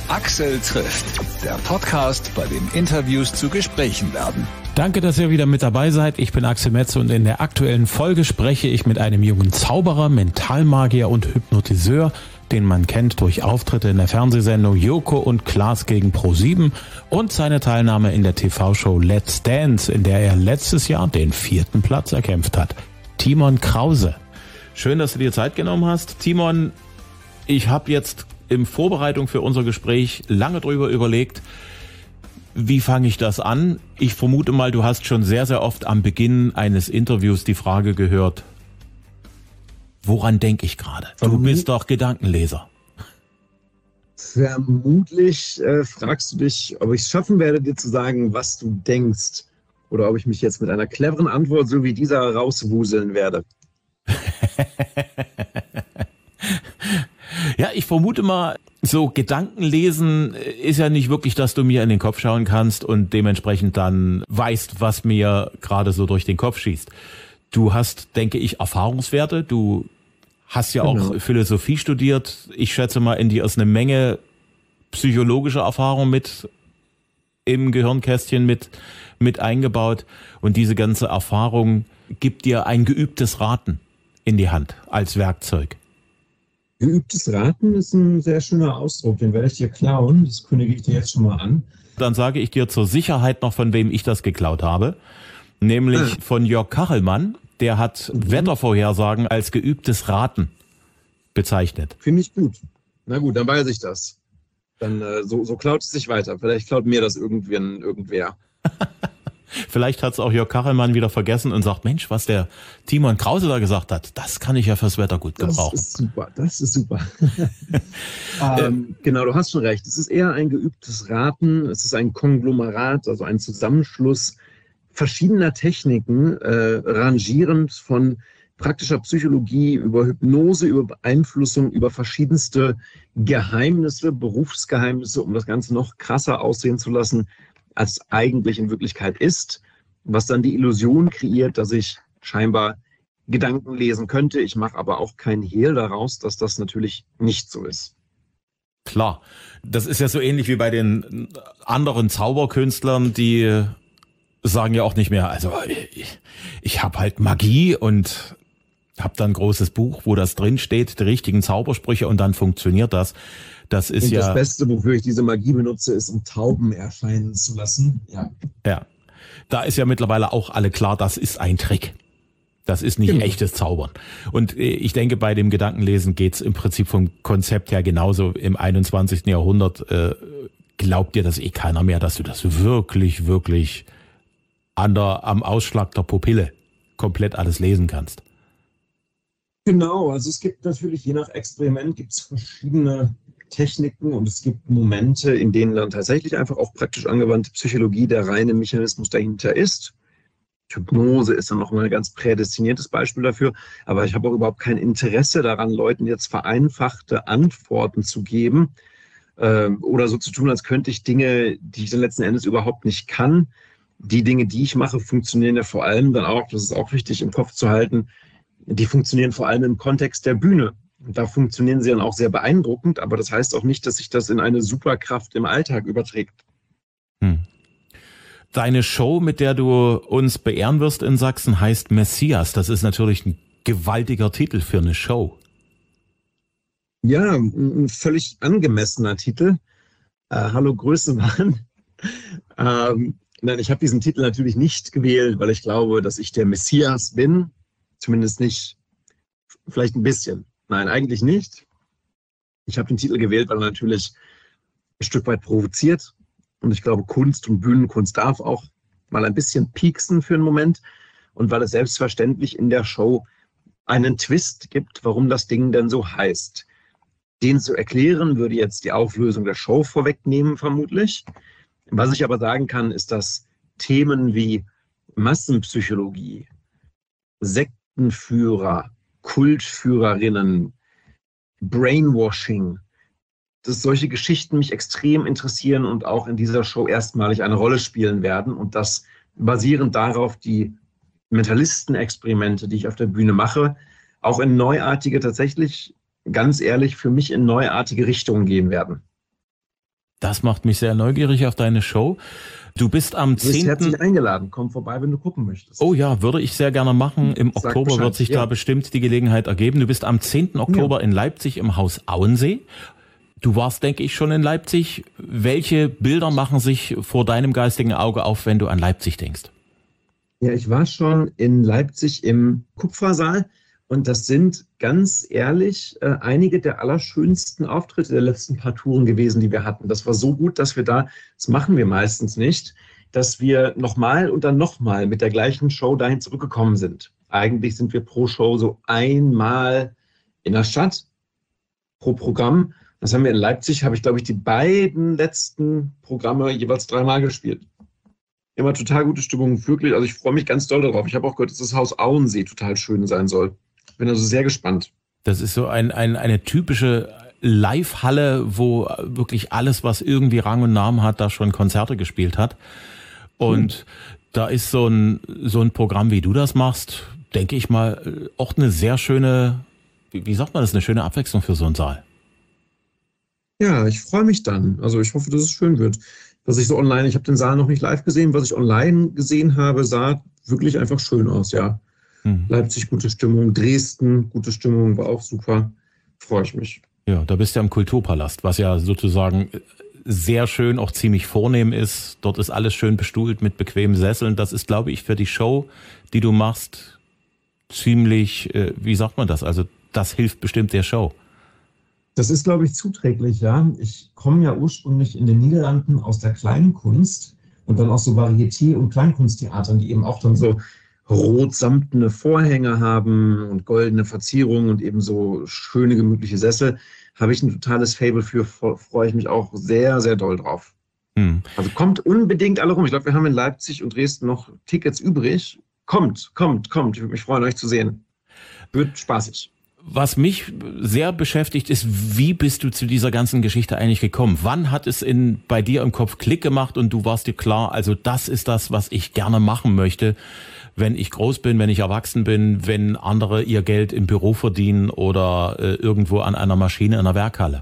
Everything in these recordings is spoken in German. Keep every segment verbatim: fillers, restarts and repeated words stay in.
Axel trifft, der Podcast, bei dem Interviews zu Gesprächen werden. Danke, dass ihr wieder mit dabei seid. Ich bin Axel Metz und in der aktuellen Folge spreche ich mit einem jungen Zauberer, Mentalmagier und Hypnotiseur, den man kennt durch Auftritte in der Fernsehsendung Joko und Klaas gegen ProSieben und seine Teilnahme in der T V-Show Let's Dance, in der er letztes Jahr den vierten Platz erkämpft hat. Timon Krause. Schön, dass du dir Zeit genommen hast. Timon, ich habe jetzt in Vorbereitung für unser Gespräch lange drüber überlegt, wie fange ich das an? Ich vermute mal, du hast schon sehr, sehr oft am Beginn eines Interviews die Frage gehört, woran denke ich gerade? Du bist doch Gedankenleser. Vermutlich äh, fragst du dich, ob ich es schaffen werde, dir zu sagen, was du denkst. Oder ob ich mich jetzt mit einer cleveren Antwort so wie dieser rauswuseln werde. Ja, ich vermute mal, so Gedankenlesen ist ja nicht wirklich, dass du mir in den Kopf schauen kannst und dementsprechend dann weißt, was mir gerade so durch den Kopf schießt. Du hast, denke ich, Erfahrungswerte. Du hast ja genau. auch Philosophie studiert. Ich schätze mal, in dir ist eine Menge psychologischer Erfahrung mit im Gehirnkästchen mit, mit eingebaut. Und diese ganze Erfahrung gibt dir ein geübtes Raten in die Hand als Werkzeug. Geübtes Raten ist ein sehr schöner Ausdruck, den werde ich dir klauen, das kündige ich dir jetzt schon mal an. Dann sage ich dir zur Sicherheit noch, von wem ich das geklaut habe, nämlich ah. von Jörg Kachelmann, der hat mhm. Wettervorhersagen als geübtes Raten bezeichnet. Finde ich gut. Na gut, dann weiß ich das. Dann äh, so, so klaut es sich weiter. Vielleicht klaut mir das irgendwann irgendwer. Vielleicht hat es auch Jörg Kachelmann wieder vergessen und sagt, Mensch, was der Timon Krause da gesagt hat, das kann ich ja fürs Wetter gut gebrauchen. Das ist super, das ist super. ähm, genau, du hast schon recht. Es ist eher ein geübtes Raten, es ist ein Konglomerat, also ein Zusammenschluss verschiedener Techniken, äh, rangierend von praktischer Psychologie über Hypnose, über Beeinflussung, über verschiedenste Geheimnisse, Berufsgeheimnisse, um das Ganze noch krasser aussehen zu lassen, als eigentlich in Wirklichkeit ist, was dann die Illusion kreiert, dass ich scheinbar Gedanken lesen könnte. Ich mache aber auch keinen Hehl daraus, dass das natürlich nicht so ist. Klar, das ist ja so ähnlich wie bei den anderen Zauberkünstlern, die sagen ja auch nicht mehr, also ich, ich habe halt Magie und habe dann ein großes Buch, wo das drin steht, die richtigen Zaubersprüche und dann funktioniert das. Das ist und ja das Beste, wofür ich diese Magie benutze, ist, um Tauben erscheinen zu lassen. Ja. Ja. Da ist ja mittlerweile auch alle klar, das ist ein Trick. Das ist nicht genau. echtes Zaubern. Und ich denke, bei dem Gedankenlesen geht's im Prinzip vom Konzept her genauso. Im einundzwanzigsten Jahrhundert äh, glaubt dir das eh keiner mehr, dass du das wirklich, wirklich an der, am Ausschlag der Pupille komplett alles lesen kannst. Genau, also es gibt natürlich, je nach Experiment, gibt es verschiedene Techniken und es gibt Momente, in denen dann tatsächlich einfach auch praktisch angewandte Psychologie der reine Mechanismus dahinter ist. Hypnose ist dann nochmal ein ganz prädestiniertes Beispiel dafür, aber ich habe auch überhaupt kein Interesse daran, Leuten jetzt vereinfachte Antworten zu geben äh, oder so zu tun, als könnte ich Dinge, die ich dann letzten Endes überhaupt nicht kann. Die Dinge, die ich mache, funktionieren ja vor allem dann auch, das ist auch wichtig im Kopf zu halten, die funktionieren vor allem im Kontext der Bühne. Und da funktionieren sie dann auch sehr beeindruckend, aber das heißt auch nicht, dass sich das in eine Superkraft im Alltag überträgt. Hm. Deine Show, mit der du uns beehren wirst in Sachsen, heißt Messias. Das ist natürlich ein gewaltiger Titel für eine Show. Ja, ein völlig angemessener Titel. Äh, Hallo Größenwahn. ähm, nein, ich habe diesen Titel natürlich nicht gewählt, weil ich glaube, dass ich der Messias bin. Zumindest nicht, vielleicht ein bisschen. Nein, eigentlich nicht. Ich habe den Titel gewählt, weil er natürlich ein Stück weit provoziert. Und ich glaube, Kunst und Bühnenkunst darf auch mal ein bisschen pieksen für einen Moment. Und weil es selbstverständlich in der Show einen Twist gibt, warum das Ding denn so heißt. Den zu erklären, würde jetzt die Auflösung der Show vorwegnehmen, vermutlich. Was ich aber sagen kann, ist, dass Themen wie Massenpsychologie, Sektenführer, Kultführerinnen, Brainwashing, dass solche Geschichten mich extrem interessieren und auch in dieser Show erstmalig eine Rolle spielen werden und dass basierend darauf die Mentalistenexperimente, die ich auf der Bühne mache, auch in neuartige, tatsächlich, ganz ehrlich, für mich in neuartige Richtungen gehen werden. Das macht mich sehr neugierig auf deine Show. Du bist am zehnten. Du bist herzlich eingeladen. Komm vorbei, wenn du gucken möchtest. Oh ja, würde ich sehr gerne machen. Im Sag Oktober Bescheid. wird sich Ja. da bestimmt die Gelegenheit ergeben. Du bist am zehnten Oktober ja. in Leipzig im Haus Auensee. Du warst, denke ich, schon in Leipzig. Welche Bilder machen sich vor deinem geistigen Auge auf, wenn du an Leipzig denkst? Ja, ich war schon in Leipzig im Kupfersaal. Und das sind ganz ehrlich äh, einige der allerschönsten Auftritte der letzten paar Touren gewesen, die wir hatten. Das war so gut, dass wir da, das machen wir meistens nicht, dass wir nochmal und dann nochmal mit der gleichen Show dahin zurückgekommen sind. Eigentlich sind wir pro Show so einmal in der Stadt, pro Programm. Das haben wir in Leipzig, habe ich glaube ich die beiden letzten Programme jeweils dreimal gespielt. Immer total gute Stimmung, wirklich. Also ich freue mich ganz doll darauf. Ich habe auch gehört, dass das Haus Auensee total schön sein soll. Ich bin also sehr gespannt. Das ist so ein, ein, eine typische Live-Halle, wo wirklich alles, was irgendwie Rang und Namen hat, da schon Konzerte gespielt hat. Und hm. da ist so ein, so ein Programm, wie du das machst, denke ich mal, auch eine sehr schöne, wie, wie sagt man das, eine schöne Abwechslung für so einen Saal. Ja, ich freue mich dann. Also ich hoffe, dass es schön wird. Dass ich so online, ich habe den Saal noch nicht live gesehen, was ich online gesehen habe, sah wirklich einfach schön aus, ja. Leipzig, gute Stimmung. Dresden, gute Stimmung, war auch super. Freue ich mich. Ja, da bist du ja im Kulturpalast, was ja sozusagen sehr schön, auch ziemlich vornehm ist. Dort ist alles schön bestuhlt mit bequemen Sesseln. Das ist, glaube ich, für die Show, die du machst, ziemlich, äh, wie sagt man das? Also das hilft bestimmt der Show. Das ist, glaube ich, zuträglich, ja. Ich komme ja ursprünglich in den Niederlanden aus der Kleinkunst und dann aus so Varieté- und Kleinkunsttheatern, die eben auch dann so rot-samtene Vorhänge haben und goldene Verzierungen und eben so schöne, gemütliche Sessel, habe ich ein totales Faible für, freue ich mich auch sehr, sehr doll drauf. Hm. Also kommt unbedingt alle rum. Ich glaube, wir haben in Leipzig und Dresden noch Tickets übrig. Kommt, kommt, kommt. Ich würde mich freuen, euch zu sehen. Wird spaßig. Was mich sehr beschäftigt ist, wie bist du zu dieser ganzen Geschichte eigentlich gekommen? Wann hat es in, bei dir im Kopf Klick gemacht und du warst dir klar, also das ist das, was ich gerne machen möchte, wenn ich groß bin, wenn ich erwachsen bin, wenn andere ihr Geld im Büro verdienen oder äh, irgendwo an einer Maschine in einer Werkhalle?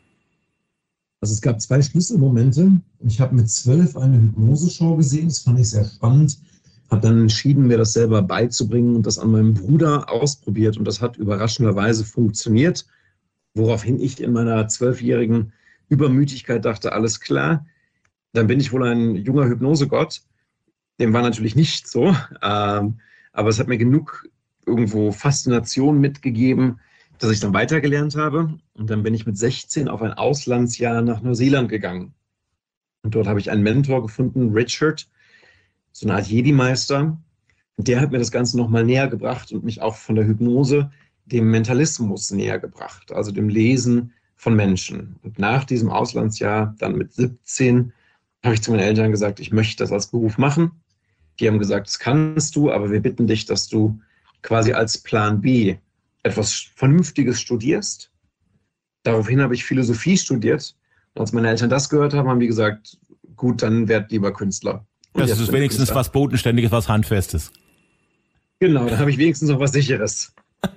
Also es gab zwei Schlüsselmomente. Ich habe mit zwölf eine Hypnose-Show gesehen, das fand ich sehr spannend. Habe dann entschieden, mir das selber beizubringen und das an meinem Bruder ausprobiert. Und das hat überraschenderweise funktioniert, woraufhin ich in meiner zwölfjährigen Übermütigkeit dachte, alles klar, dann bin ich wohl ein junger Hypnosegott. Dem war natürlich nicht so, ähm, aber es hat mir genug irgendwo Faszination mitgegeben, dass ich dann weitergelernt habe. Und dann bin ich mit sechzehn auf ein Auslandsjahr nach Neuseeland gegangen. Und dort habe ich einen Mentor gefunden, Richard, so eine Art Jedi-Meister. Und der hat mir das Ganze nochmal näher gebracht und mich auch von der Hypnose dem Mentalismus näher gebracht, also dem Lesen von Menschen. Und nach diesem Auslandsjahr, dann mit siebzehn, habe ich zu meinen Eltern gesagt, ich möchte das als Beruf machen. Die haben gesagt, das kannst du, aber wir bitten dich, dass du quasi als Plan B etwas Vernünftiges studierst. Daraufhin habe ich Philosophie studiert. Und als meine Eltern das gehört haben, haben die gesagt, gut, dann werd lieber Künstler. Und das ist wenigstens Künstler. Was Bodenständiges, was Handfestes. Genau, dann habe ich wenigstens noch was Sicheres.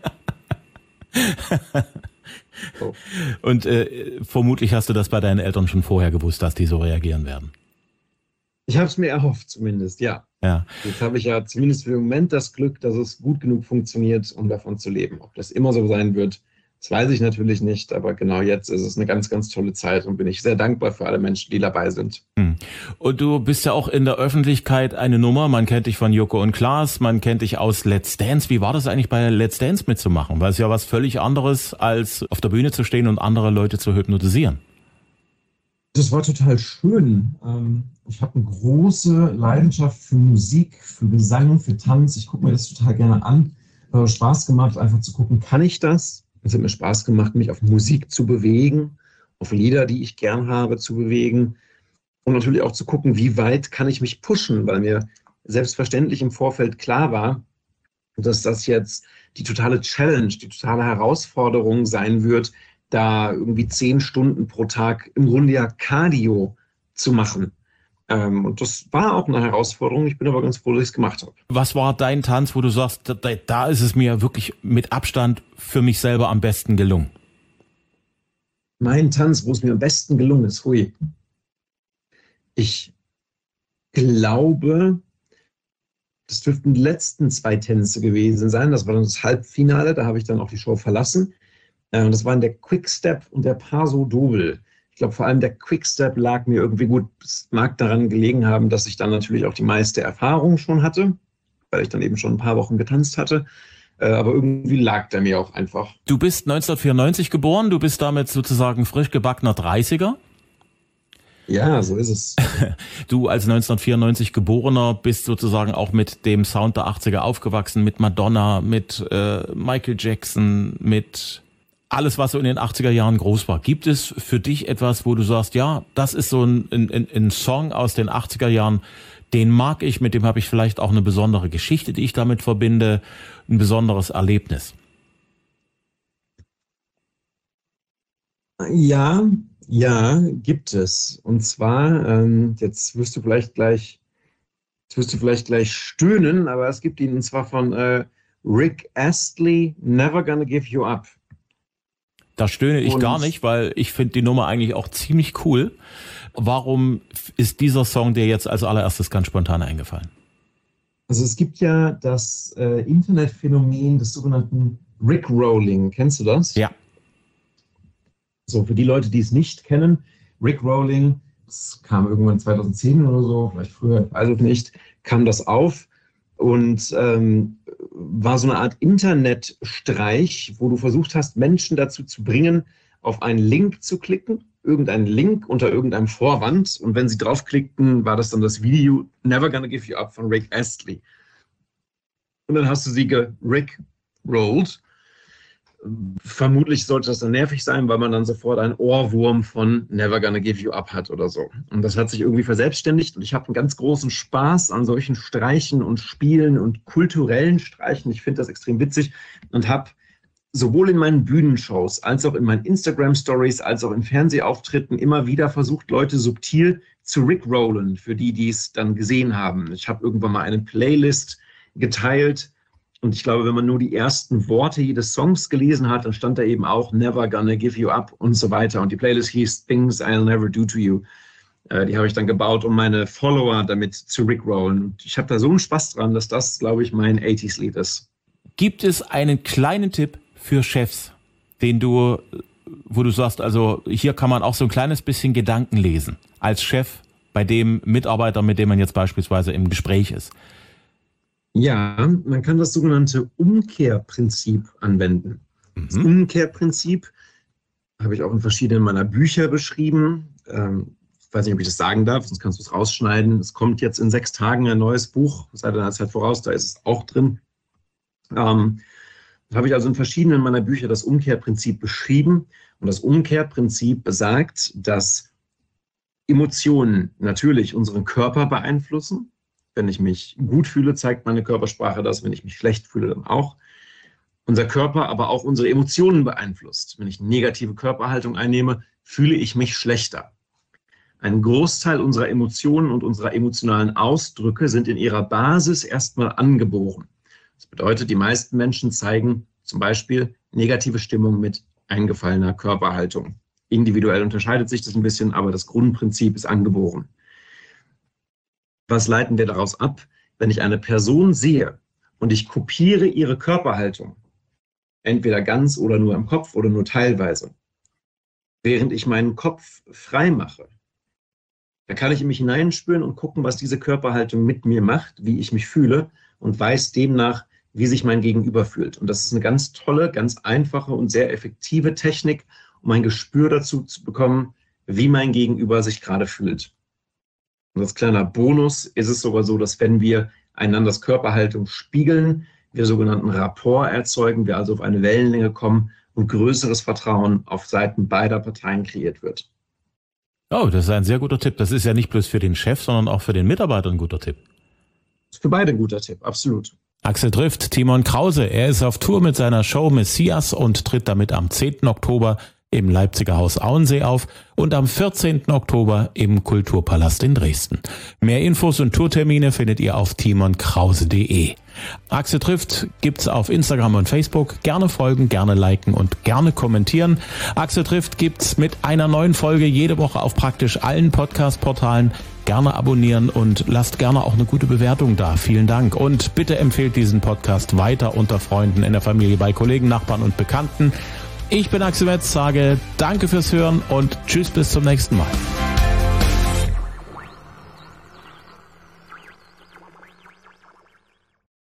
So. Und äh, vermutlich hast du das bei deinen Eltern schon vorher gewusst, dass die so reagieren werden. Ich habe es mir erhofft zumindest, ja. ja. Jetzt habe ich ja zumindest für den Moment das Glück, dass es gut genug funktioniert, um davon zu leben. Ob das immer so sein wird, das weiß ich natürlich nicht, aber genau jetzt ist es eine ganz, ganz tolle Zeit und bin ich sehr dankbar für alle Menschen, die dabei sind. Und du bist ja auch in der Öffentlichkeit eine Nummer, man kennt dich von Joko und Klaas, man kennt dich aus Let's Dance. Wie war das eigentlich bei Let's Dance mitzumachen? Weil es ja was völlig anderes, als auf der Bühne zu stehen und andere Leute zu hypnotisieren. Das war total schön. Ich habe eine große Leidenschaft für Musik, für Gesang, für Tanz. Ich gucke mir das total gerne an. Hat Spaß gemacht, einfach zu gucken, kann ich das? Es hat mir Spaß gemacht, mich auf Musik zu bewegen, auf Lieder, die ich gern habe, zu bewegen. Und natürlich auch zu gucken, wie weit kann ich mich pushen, weil mir selbstverständlich im Vorfeld klar war, dass das jetzt die totale Challenge, die totale Herausforderung sein wird, da irgendwie zehn Stunden pro Tag im Grunde ja Cardio zu machen. Ähm, und das war auch eine Herausforderung. Ich bin aber ganz froh, dass ich es gemacht habe. Was war dein Tanz, wo du sagst, da, da ist es mir wirklich mit Abstand für mich selber am besten gelungen? Mein Tanz, wo es mir am besten gelungen ist, hui. Ich glaube, das dürften die letzten zwei Tänze gewesen sein. Das war dann das Halbfinale, da habe ich dann auch die Show verlassen. Und das waren der Quickstep und der Paso Doble. Ich glaube, vor allem der Quickstep lag mir irgendwie gut. Es mag daran gelegen haben, dass ich dann natürlich auch die meiste Erfahrung schon hatte, weil ich dann eben schon ein paar Wochen getanzt hatte. Aber irgendwie lag der mir auch einfach. Du bist neunzehnhundertvierundneunzig geboren, du bist damit sozusagen frisch gebackener dreißiger. Ja, so ist es. Du als neunzehnhundertvierundneunzig Geborener bist sozusagen auch mit dem Sound der achtziger aufgewachsen, mit Madonna, mit äh, Michael Jackson, mit alles, was so in den achtziger Jahren groß war. Gibt es für dich etwas, wo du sagst, ja, das ist so ein, ein, ein Song aus den achtziger Jahren, den mag ich, mit dem habe ich vielleicht auch eine besondere Geschichte, die ich damit verbinde, ein besonderes Erlebnis? Ja, ja, gibt es. Und zwar, ähm, jetzt wirst du vielleicht gleich, jetzt wirst du vielleicht gleich stöhnen, aber es gibt ihn, und zwar von äh, Rick Astley, Never Gonna Give You Up. Da stöhne ich Und gar nicht, weil ich finde die Nummer eigentlich auch ziemlich cool. Warum ist dieser Song dir jetzt als allererstes ganz spontan eingefallen? Also es gibt ja das äh, Internetphänomen des sogenannten Rickrolling. Kennst du das? Ja. So, für die Leute, die es nicht kennen, Rickrolling, das kam irgendwann zweitausendzehn oder so, vielleicht früher, weiß ich nicht, kam das auf und ähm, war so eine Art Internetstreich, wo du versucht hast, Menschen dazu zu bringen, auf einen Link zu klicken, irgendeinen Link unter irgendeinem Vorwand, und wenn sie draufklickten, war das dann das Video Never Gonna Give You Up von Rick Astley. Und dann hast du sie gerickrollt. Vermutlich sollte das dann nervig sein, weil man dann sofort einen Ohrwurm von Never Gonna Give You Up hat oder so. Und das hat sich irgendwie verselbstständigt, und ich habe einen ganz großen Spaß an solchen Streichen und Spielen und kulturellen Streichen. Ich finde das extrem witzig und habe sowohl in meinen Bühnenshows als auch in meinen Instagram-Stories als auch in Fernsehauftritten immer wieder versucht, Leute subtil zu rickrollen, für die, die es dann gesehen haben. Ich habe irgendwann mal eine Playlist geteilt, und ich glaube, wenn man nur die ersten Worte jedes Songs gelesen hat, dann stand da eben auch Never Gonna Give You Up und so weiter. Und die Playlist hieß Things I'll Never Do To You. Äh, die habe ich dann gebaut, um meine Follower damit zu rickrollen. Und ich habe da so einen Spaß dran, dass das, glaube ich, mein achtziger-Lied ist. Gibt es einen kleinen Tipp für Chefs, den du, wo du sagst, also hier kann man auch so ein kleines bisschen Gedanken lesen, als Chef bei dem Mitarbeiter, mit dem man jetzt beispielsweise im Gespräch ist? Ja, man kann das sogenannte Umkehrprinzip anwenden. Mhm. Das Umkehrprinzip habe ich auch in verschiedenen meiner Bücher beschrieben. Ähm, ich weiß nicht, ob ich das sagen darf, sonst kannst du es rausschneiden. Es kommt jetzt in sechs Tagen ein neues Buch, sei deiner Zeit voraus, da ist es auch drin. Ähm, da habe ich also in verschiedenen meiner Bücher das Umkehrprinzip beschrieben. Und das Umkehrprinzip besagt, dass Emotionen natürlich unseren Körper beeinflussen. Wenn ich mich gut fühle, zeigt meine Körpersprache das. Wenn ich mich schlecht fühle, dann auch. Unser Körper aber auch unsere Emotionen beeinflusst. Wenn ich eine negative Körperhaltung einnehme, fühle ich mich schlechter. Ein Großteil unserer Emotionen und unserer emotionalen Ausdrücke sind in ihrer Basis erstmal angeboren. Das bedeutet, die meisten Menschen zeigen zum Beispiel negative Stimmung mit eingefallener Körperhaltung. Individuell unterscheidet sich das ein bisschen, aber das Grundprinzip ist angeboren. Was leiten wir daraus ab? Wenn ich eine Person sehe und ich kopiere ihre Körperhaltung, entweder ganz oder nur im Kopf oder nur teilweise, während ich meinen Kopf frei mache, dann kann ich in mich hineinspüren und gucken, was diese Körperhaltung mit mir macht, wie ich mich fühle, und weiß demnach, wie sich mein Gegenüber fühlt. Und das ist eine ganz tolle, ganz einfache und sehr effektive Technik, um ein Gespür dazu zu bekommen, wie mein Gegenüber sich gerade fühlt. Und als kleiner Bonus ist es sogar so, dass wenn wir einanders Körperhaltung spiegeln, wir sogenannten Rapport erzeugen, wir also auf eine Wellenlänge kommen und größeres Vertrauen auf Seiten beider Parteien kreiert wird. Oh, das ist ein sehr guter Tipp. Das ist ja nicht bloß für den Chef, sondern auch für den Mitarbeiter ein guter Tipp. Das ist für beide ein guter Tipp, absolut. Axel trifft Timon Krause. Er ist auf Tour mit seiner Show Messias und tritt damit am zehnten Oktober im Leipziger Haus Auensee auf und am vierzehnten Oktober im Kulturpalast in Dresden. Mehr Infos und Tourtermine findet ihr auf timonkrause punkt de. Axel trifft gibt's auf Instagram und Facebook. Gerne folgen, gerne liken und gerne kommentieren. Axel trifft gibt's mit einer neuen Folge jede Woche auf praktisch allen Podcast-Portalen. Gerne abonnieren und lasst gerne auch eine gute Bewertung da. Vielen Dank. Und bitte empfehlt diesen Podcast weiter unter Freunden, in der Familie, bei Kollegen, Nachbarn und Bekannten. Ich bin Axel Metz, sage danke fürs Hören und tschüss bis zum nächsten Mal.